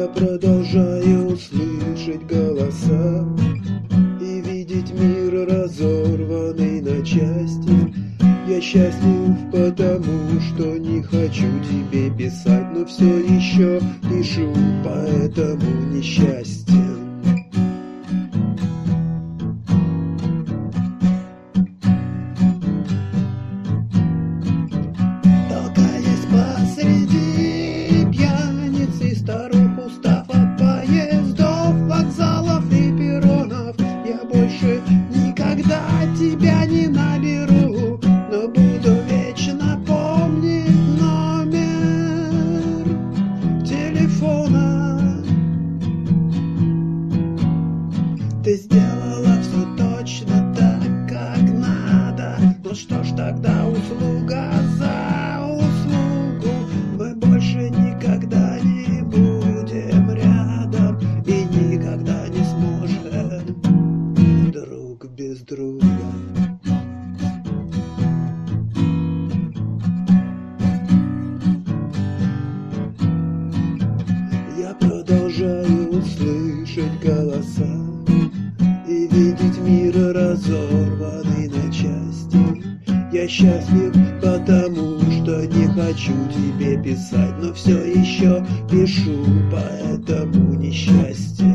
Я продолжаю слышать голоса и видеть мир, разорванный на части. Я счастлив, потому что не хочу тебе писать, но все еще пишу, поэтому несчастен. Толкаясь посреди пьяницы, старух, устав от поездов, вокзалов и перронов, я больше никогда тебя не наберу, но буду вечно помнить номер телефона. Ты сделала все точно так, как надо. Ну что ж, тогда услуга за услугу. Мы больше никогда не будем рядом и никогда не сможем друг без друга. Я продолжаю слышать голоса и видеть мир, разорванный на части. Я счастлив, потому что не хочу тебе писать, но все еще пишу, поэтому несчастье.